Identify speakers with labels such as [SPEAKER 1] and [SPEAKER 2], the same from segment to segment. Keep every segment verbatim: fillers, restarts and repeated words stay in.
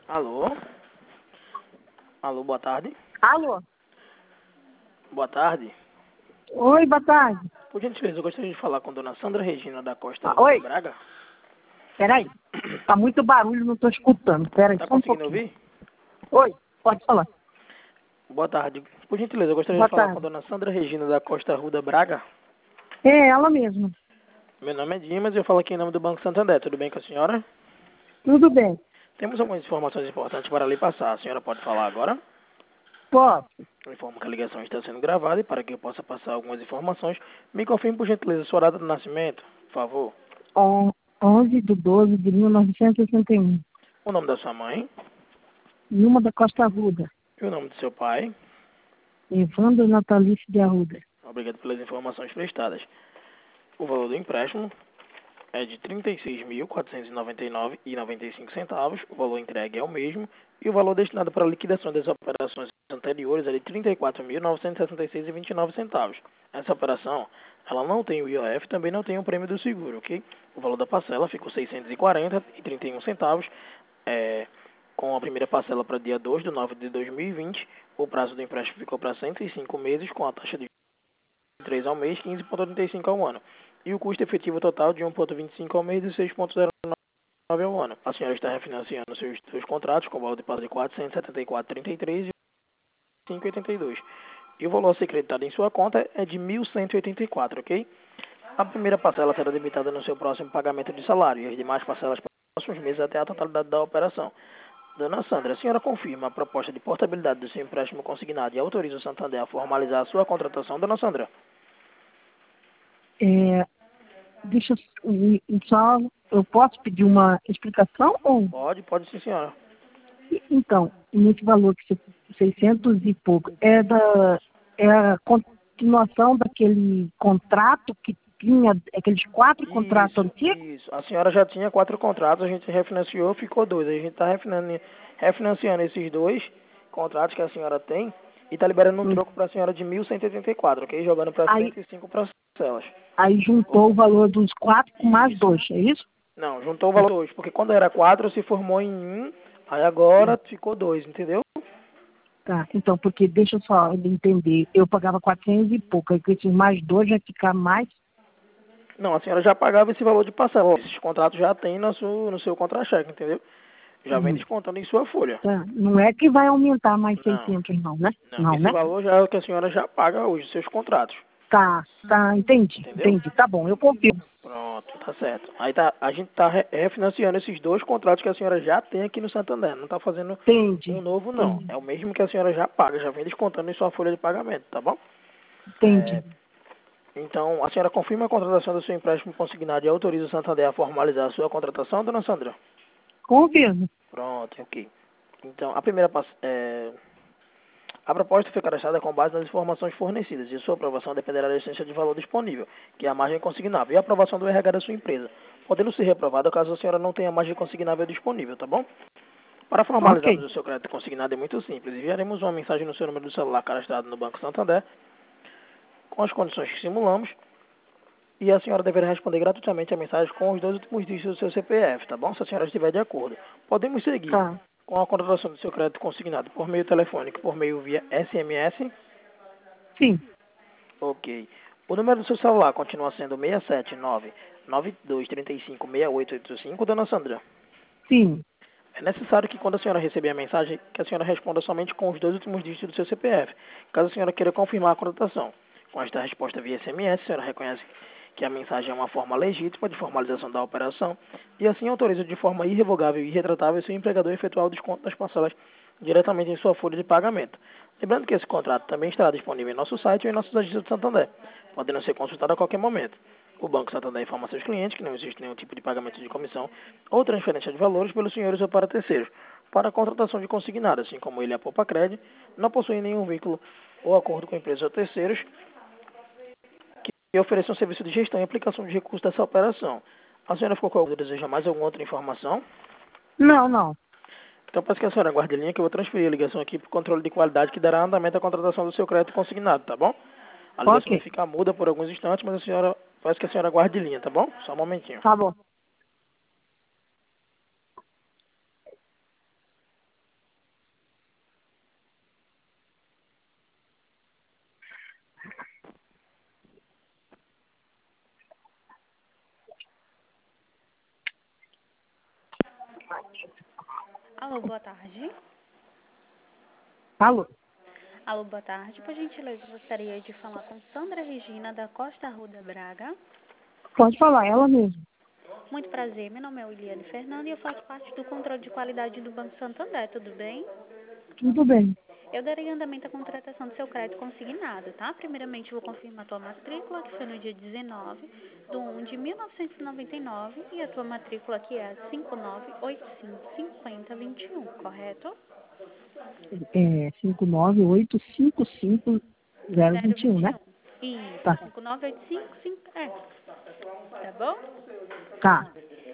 [SPEAKER 1] Alô? Alô, boa tarde.
[SPEAKER 2] Alô?
[SPEAKER 1] Boa tarde.
[SPEAKER 2] Oi, boa tarde.
[SPEAKER 1] Por gentileza, eu gostaria de falar com a dona Sandra Regina da Costa
[SPEAKER 2] Ah,
[SPEAKER 1] Ruda
[SPEAKER 2] oi.
[SPEAKER 1] Braga.
[SPEAKER 2] Peraí. Tá muito barulho, não tô escutando. Peraí,
[SPEAKER 1] Tá
[SPEAKER 2] só um
[SPEAKER 1] conseguindo
[SPEAKER 2] pouquinho.
[SPEAKER 1] ouvir?
[SPEAKER 2] Oi, pode falar.
[SPEAKER 1] Boa tarde. Por gentileza, eu gostaria
[SPEAKER 2] Boa
[SPEAKER 1] de falar com a
[SPEAKER 2] tarde.
[SPEAKER 1] dona Sandra Regina da Costa Ruda Braga.
[SPEAKER 2] É ela mesma.
[SPEAKER 1] Meu nome é Dimas e eu falo aqui em nome do Banco Santander. Tudo bem com a senhora?
[SPEAKER 2] Tudo bem.
[SPEAKER 1] Temos algumas informações importantes para lhe passar. A senhora pode falar agora?
[SPEAKER 2] Posso?
[SPEAKER 1] Eu informo que a ligação está sendo gravada e para que eu possa passar algumas informações, me confirme por gentileza sua data de nascimento, por favor.
[SPEAKER 2] On- onze de doze de mil novecentos e sessenta e um.
[SPEAKER 1] O nome da sua mãe
[SPEAKER 2] Numa da Costa Arruda.
[SPEAKER 1] e o nome do seu pai.
[SPEAKER 2] Evandro Natalício de Arruda.
[SPEAKER 1] Obrigado pelas informações prestadas. O valor do empréstimo é de trinta e seis mil quatrocentos e noventa e nove reais e noventa e cinco centavos. O valor entregue é o mesmo e o valor destinado para a liquidação das operações anteriores é de trinta e quatro mil novecentos e sessenta e seis reais e vinte e nove centavos. Essa operação, ela não tem o I O F, também não tem o prêmio do seguro, ok? O valor da parcela ficou seiscentos e quarenta reais e trinta e um centavos, é, com a primeira parcela para dia dois de nove de dois mil e vinte. O prazo do empréstimo ficou para cento e cinco meses, com a taxa de três ao mês, quinze vírgula trinta e cinco ao ano. E o custo efetivo total de um vírgula vinte e cinco ao mês e seis vírgula zero nove ao ano. A senhora está refinanciando seus, seus contratos com valor de pago de quatrocentos e setenta e quatro vírgula trinta e três e cinco vírgula oitenta e dois. E o valor a ser creditado em sua conta é de mil cento e oitenta e quatro, ok? A primeira parcela será debitada no seu próximo pagamento de salário e as demais parcelas para os próximos meses até a totalidade da operação. Dona Sandra, a senhora confirma a proposta de portabilidade do seu empréstimo consignado e autoriza o Santander a formalizar a sua contratação, Dona Sandra?
[SPEAKER 2] É, deixa eu e- e só. Eu posso pedir uma explicação? Ou...
[SPEAKER 1] Pode, pode sim, senhora.
[SPEAKER 2] Então, nesse valor que você, seiscentos e pouco, é, da, é a continuação daquele contrato que tinha, aqueles quatro contratos
[SPEAKER 1] Isso,
[SPEAKER 2] antigos?
[SPEAKER 1] isso. A senhora já tinha quatro contratos, a gente refinanciou, ficou dois. A gente está refinanciando, refinanciando esses dois contratos que a senhora tem e está liberando um
[SPEAKER 2] Hum.
[SPEAKER 1] troco para a senhora de mil cento e oitenta e quatro, ok? Jogando para
[SPEAKER 2] Aí,
[SPEAKER 1] cento e cinco parcelas.
[SPEAKER 2] aí juntou o valor dos quatro com mais
[SPEAKER 1] Isso.
[SPEAKER 2] dois, é isso?
[SPEAKER 1] Não, juntou o valor dois, porque quando era quatro se formou em um, aí agora ficou dois, entendeu?
[SPEAKER 2] Tá, então, porque deixa eu só entender, eu pagava quatrocentos e pouco, aí com esses mais dois vai ficar mais.
[SPEAKER 1] Não, a senhora já pagava esse valor de parcela. Esses contratos já tem no seu, no seu contra-cheque, entendeu? Já vem
[SPEAKER 2] Hum.
[SPEAKER 1] descontando em sua folha.
[SPEAKER 2] Tá, não é que vai aumentar mais
[SPEAKER 1] Não.
[SPEAKER 2] seiscentos não, né?
[SPEAKER 1] Não,
[SPEAKER 2] Não,
[SPEAKER 1] esse
[SPEAKER 2] né?
[SPEAKER 1] valor já é o que a senhora já paga hoje, seus contratos,
[SPEAKER 2] Tá, tá, entendi,
[SPEAKER 1] entendeu?
[SPEAKER 2] entendi, tá bom, eu confirmo.
[SPEAKER 1] Pronto, tá certo. Aí tá, a gente tá re- refinanciando esses dois contratos que a senhora já tem aqui no Santander. Não tá fazendo um
[SPEAKER 2] Entendi,
[SPEAKER 1] novo, não.
[SPEAKER 2] entendi,
[SPEAKER 1] É o mesmo que a senhora já paga, já vem descontando em sua folha de pagamento, tá bom?
[SPEAKER 2] entendi.
[SPEAKER 1] É, então, a senhora confirma a contratação do seu empréstimo consignado e autoriza o Santander a formalizar a sua contratação, dona Sandra?
[SPEAKER 2] Confirmo.
[SPEAKER 1] Pronto, ok. Então, a primeira pass- é, a proposta foi cadastrada com base nas informações fornecidas e sua aprovação dependerá da essência de valor disponível, que é a margem consignável, e a aprovação do R H da sua empresa, podendo ser reprovada caso a senhora não tenha margem consignável disponível, tá bom? Para formalizarmos
[SPEAKER 2] Ok,
[SPEAKER 1] o seu crédito consignado é muito simples. Enviaremos uma mensagem no seu número do celular cadastrado no Banco Santander, com as condições que simulamos, e a senhora deverá responder gratuitamente a mensagem com os dois últimos dígitos do seu C P F, tá bom? Se a senhora estiver de acordo. Podemos seguir
[SPEAKER 2] tá.
[SPEAKER 1] com a contratação do seu crédito consignado por meio telefônico, por meio via S M S.
[SPEAKER 2] Sim,
[SPEAKER 1] Ok. O número do seu celular continua sendo seis sete nove, nove dois três cinco, seis oito oito cinco, dona Sandra.
[SPEAKER 2] sim,
[SPEAKER 1] É necessário que quando a senhora receber a mensagem, que a senhora responda somente com os dois últimos dígitos do seu C P F, caso a senhora queira confirmar a contratação. Com esta resposta via S M S, a senhora reconhece que a mensagem é uma forma legítima de formalização da operação e assim autoriza de forma irrevogável e irretratável seu empregador a efetuar o desconto das parcelas diretamente em sua folha de pagamento. Lembrando que esse contrato também estará disponível em nosso site ou em nossos agências de Santander, podendo ser consultado a qualquer momento. O Banco Santander informa a seus clientes que não existe nenhum tipo de pagamento de comissão ou transferência de valores pelos senhores ou para terceiros. Para a contratação de consignado, assim como ele e a Poupa Cred, não possuem nenhum vínculo ou acordo com empresas ou terceiros que ofereçam um serviço de gestão e aplicação de recursos dessa operação. A senhora ficou com algum desejo mais alguma outra informação?
[SPEAKER 2] não, não.
[SPEAKER 1] Então peço que a senhora aguarde a linha que eu vou transferir a ligação aqui para o controle de qualidade que dará andamento à contratação do seu crédito consignado, tá bom? A ligação vai
[SPEAKER 2] Ok,
[SPEAKER 1] ficar muda por alguns instantes, mas a senhora, peço que a senhora aguarde a linha, tá bom? Só um momentinho.
[SPEAKER 2] tá bom.
[SPEAKER 3] Alô, boa tarde.
[SPEAKER 2] Alô?
[SPEAKER 3] Alô, boa tarde. Por gentileza, gostaria de falar com Sandra Regina, da Costa Arruda Braga.
[SPEAKER 2] Pode falar, ela mesmo.
[SPEAKER 3] Muito prazer, meu nome é Williane Fernanda e eu faço parte do controle de qualidade do Banco Santander, tudo bem?
[SPEAKER 2] Tudo bem.
[SPEAKER 3] Eu darei andamento à contratação do seu crédito consignado, tá? Primeiramente, eu vou confirmar a tua matrícula, que foi no dia dezenove de um de mil novecentos e noventa e nove, e a tua matrícula que é a cinco nove oito cinco cinco zero dois um, correto?
[SPEAKER 2] É cinco nove oito cinco cinco zero dois um, né?
[SPEAKER 3] Isso,
[SPEAKER 2] Tá.
[SPEAKER 3] cinco nove oito cinco cinco, é. Tá bom?
[SPEAKER 2] Tá.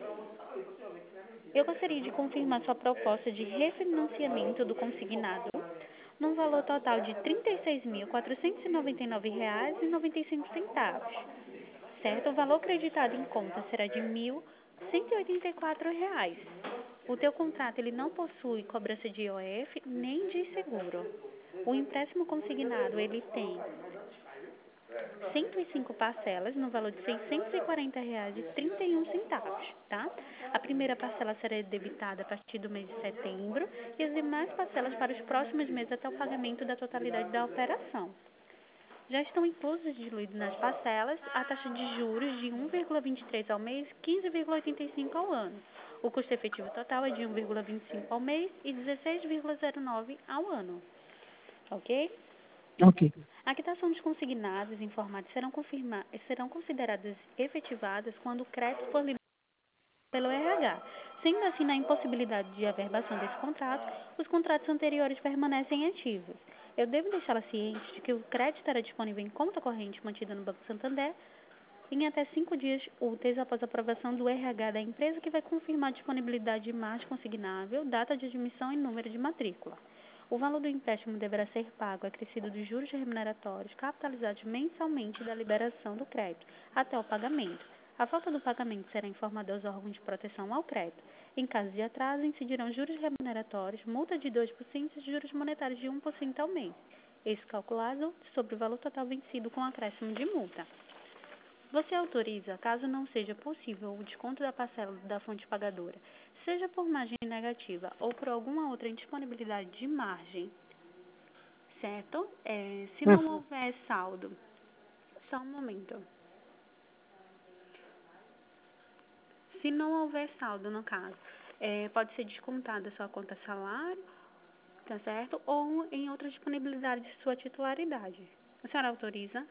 [SPEAKER 3] Eu gostaria de confirmar sua proposta de refinanciamento do consignado num valor total de trinta e seis mil quatrocentos e noventa e nove reais e noventa e cinco centavos. Certo? O valor creditado em conta será de mil cento e oitenta e quatro reais. O teu contrato ele não possui cobrança de I O F nem de seguro. O empréstimo consignado ele tem cento e cinco parcelas no valor de seiscentos e quarenta reais e trinta e um centavos, tá? A primeira parcela será debitada a partir do mês de setembro e as demais parcelas para os próximos meses até o pagamento da totalidade da operação. Já estão inclusos diluídos nas parcelas a taxa de juros de um vírgula vinte e três ao mês, quinze vírgula oitenta e cinco ao ano. O custo efetivo total é de um vírgula vinte e cinco ao mês e dezesseis vírgula zero nove ao ano. Ok?
[SPEAKER 2] Ok.
[SPEAKER 3] A quitação dos consignados informados serão, confirma, serão consideradas efetivadas quando o crédito for liberado pelo R H. Sendo assim, na impossibilidade de averbação desse contrato, os contratos anteriores permanecem ativos. Eu devo deixá-la ciente de que o crédito estará disponível em conta corrente mantida no Banco Santander em até cinco dias úteis após a aprovação do R H da empresa, que vai confirmar a disponibilidade de margem consignável, data de admissão e número de matrícula. O valor do empréstimo deverá ser pago acrescido dos juros remuneratórios capitalizados mensalmente da liberação do crédito até o pagamento. A falta do pagamento será informada aos órgãos de proteção ao crédito. Em caso de atraso, incidirão juros remuneratórios, multa de dois por cento e juros monetários de um por cento ao mês. Esse calculado sobre o valor total vencido com acréscimo de multa. Você autoriza, caso não seja possível o desconto da parcela da fonte pagadora, seja por margem negativa ou por alguma outra indisponibilidade de margem, certo? É, se não
[SPEAKER 2] Hum.
[SPEAKER 3] houver saldo, só um momento. Se não houver saldo, no caso, é, pode ser descontada a sua conta salário, tá certo? Ou em outra disponibilidade de sua titularidade. A senhora autoriza?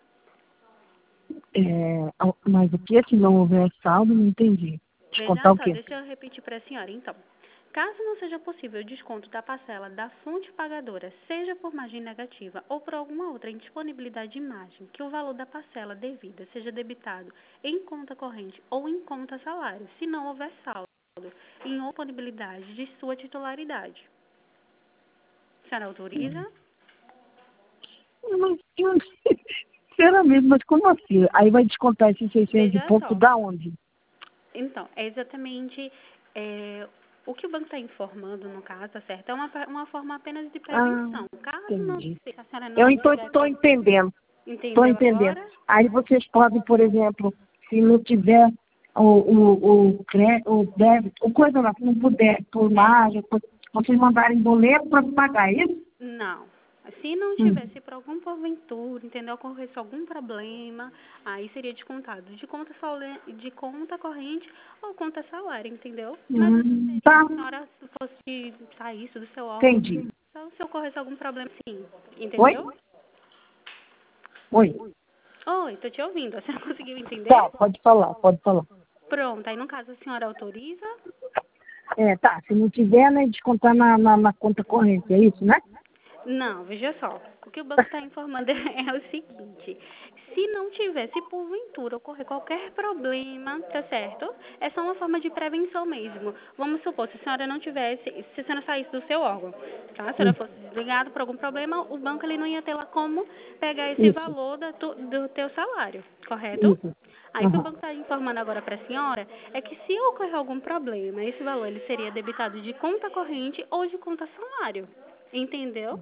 [SPEAKER 2] É, mas o que se não houver saldo? Não entendi. Descontar
[SPEAKER 3] Veja
[SPEAKER 2] o
[SPEAKER 3] só,
[SPEAKER 2] quê?
[SPEAKER 3] deixa eu repetir para a senhora, então. Caso não seja possível o desconto da parcela da fonte pagadora, seja por margem negativa ou por alguma outra indisponibilidade de margem, que o valor da parcela devida seja debitado em conta corrente ou em conta salário, se não houver saldo em disponibilidade de sua titularidade. A senhora autoriza?
[SPEAKER 2] Mas, eu- sinceramente, mas como assim? Aí vai descontar esses seiscentos e
[SPEAKER 3] Veja
[SPEAKER 2] pouco
[SPEAKER 3] só.
[SPEAKER 2] da onde?
[SPEAKER 3] Então, é exatamente é, o que o banco está informando, no caso, tá certo? É uma, uma forma apenas de
[SPEAKER 2] Ah,
[SPEAKER 3] prevenção. Caso não
[SPEAKER 2] entendi.
[SPEAKER 3] se a senhora
[SPEAKER 2] Eu
[SPEAKER 3] não
[SPEAKER 2] estou
[SPEAKER 3] tiver como...
[SPEAKER 2] entendendo. Estou
[SPEAKER 3] Entendeu
[SPEAKER 2] entendendo.
[SPEAKER 3] agora?
[SPEAKER 2] Aí vocês podem, por exemplo, se não tiver o, o, o, cre- o débito, o coisa lá, se não puder, por margem, por- vocês mandarem boleto para pagar é isso?
[SPEAKER 3] Não. Se não
[SPEAKER 2] Hum.
[SPEAKER 3] tivesse por algum porventura, entendeu, ocorresse algum problema, aí seria descontado de conta, sole- de conta corrente ou conta salário, entendeu? Mas não
[SPEAKER 2] Hum,
[SPEAKER 3] seria
[SPEAKER 2] tá,
[SPEAKER 3] se a senhora fosse sair isso do seu órgão,
[SPEAKER 2] entendi.
[SPEAKER 3] só se ocorresse algum problema, sim.
[SPEAKER 2] Oi?
[SPEAKER 3] Entendeu?
[SPEAKER 2] Oi.
[SPEAKER 3] Oi, tô te ouvindo. A senhora conseguiu entender?
[SPEAKER 2] Tá, pode falar, pode falar.
[SPEAKER 3] Pronto, aí no caso a senhora autoriza?
[SPEAKER 2] É, tá, se não tiver, né, descontar na, na, na conta corrente, é isso, né?
[SPEAKER 3] Não, veja só. O que o banco está informando é o seguinte: se não tiver, se porventura ocorrer qualquer problema, tá certo? É só uma forma de prevenção mesmo. Vamos supor, se a senhora não tivesse, se a senhora saísse do seu órgão, tá? Se a senhora
[SPEAKER 2] Isso,
[SPEAKER 3] fosse desligada por algum problema, o banco ele não ia ter lá como pegar esse
[SPEAKER 2] isso,
[SPEAKER 3] valor da tu- do teu salário, correto?
[SPEAKER 2] isso.
[SPEAKER 3] Aí o que o
[SPEAKER 2] Aham.
[SPEAKER 3] banco está informando agora para a senhora é que se ocorrer algum problema, esse valor ele seria debitado de conta corrente ou de conta salário. Entendeu?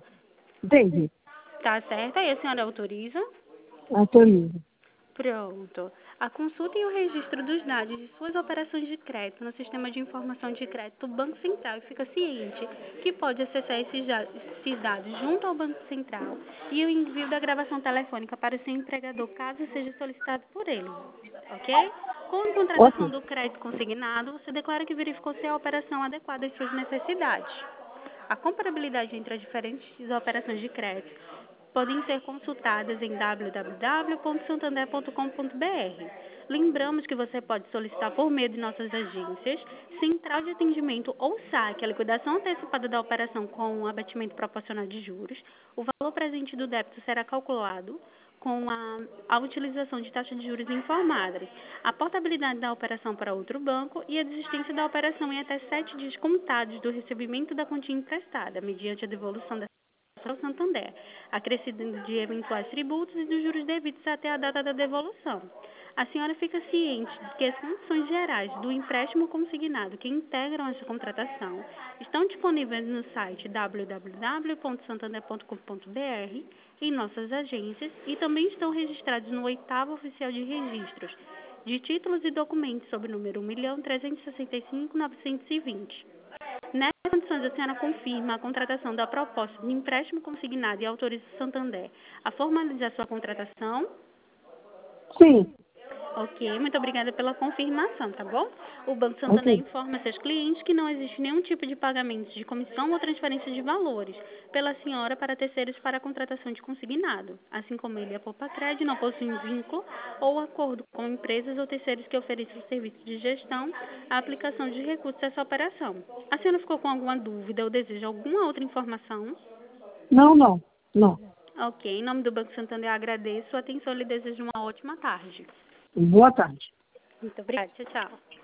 [SPEAKER 2] Entendi.
[SPEAKER 3] Tá certo? Aí a senhora autoriza?
[SPEAKER 2] Autorizo.
[SPEAKER 3] Pronto. A consulta e o registro dos dados de suas operações de crédito no Sistema de Informação de Crédito do Banco Central e fica ciente que pode acessar esses dados, esses dados junto ao Banco Central e o envio da gravação telefônica para o seu empregador, caso seja solicitado por ele. Ok? Com a contratação
[SPEAKER 2] Ok.
[SPEAKER 3] do crédito consignado, você declara que verificou se a operação adequada às suas necessidades. A comparabilidade entre as diferentes operações de crédito podem ser consultadas em w w w ponto santander ponto com ponto b r. Lembramos que você pode solicitar por meio de nossas agências, central de atendimento ou saque a liquidação antecipada da operação com um abatimento proporcional de juros. O valor presente do débito será calculado com a, a utilização de taxa de juros informada, a portabilidade da operação para outro banco e a desistência da operação em até sete dias contados do recebimento da quantia emprestada, mediante a devolução da ao Santander, acrescido de eventuais tributos e dos juros devidos até a data da devolução. A senhora fica ciente de que as condições gerais do empréstimo consignado que integram essa contratação estão disponíveis no site w w w ponto santander ponto com ponto b r, em nossas agências, e também estão registrados no oitavo oficial de registros de títulos e documentos sob o número um milhão trezentos e sessenta e cinco mil novecentos e vinte. Nessas condições, a senhora confirma a contratação da proposta de empréstimo consignado e autoriza o Santander a formalizar sua contratação?
[SPEAKER 2] Sim.
[SPEAKER 3] Ok, muito obrigada pela confirmação, tá bom? O Banco Santander
[SPEAKER 2] Ok.
[SPEAKER 3] informa seus clientes que não existe nenhum tipo de pagamento de comissão ou transferência de valores pela senhora para terceiros para a contratação de consignado, assim como ele e a Popacred não possuem vínculo ou acordo com empresas ou terceiros que ofereçam serviços de gestão, a aplicação de recursos a essa operação. A senhora ficou com alguma dúvida ou deseja alguma outra informação?
[SPEAKER 2] Não, não. Não.
[SPEAKER 3] Ok, em nome do Banco Santander, eu agradeço a atenção e lhe desejo uma ótima tarde.
[SPEAKER 2] Boa tarde.
[SPEAKER 3] Muito obrigada, tchau, tchau.